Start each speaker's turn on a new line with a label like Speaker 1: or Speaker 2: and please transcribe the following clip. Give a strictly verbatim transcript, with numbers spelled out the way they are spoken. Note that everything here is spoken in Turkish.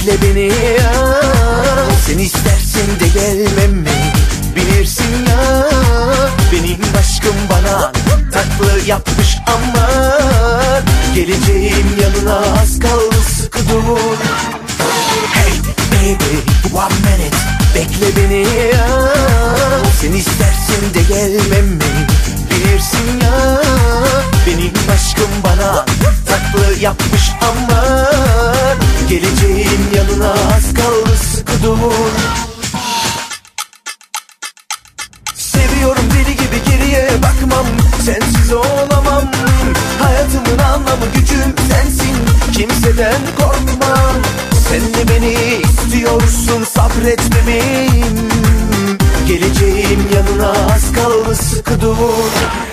Speaker 1: bekle beni ya. Sen istersin de gelmem mi, bilirsin ya. Benim aşkım bana tatlı yapmış ama geleceğim yanına az kaldı, sıkı dur. Hey baby one minute, bekle beni ya. Sen istersin de gelmem mi, bilirsin ya. Benim aşkım bana tatlı yapmış ama geleceğim yanına az kaldı, sıkı dur. Seviyorum deli gibi, geriye bakmam, sensiz olamam. Hayatımın anlamı, gücüm sensin, kimseden korkmam. Sen de beni istiyorsun, sabret bebeğim. Geleceğim yanına az kaldı, sıkı dur.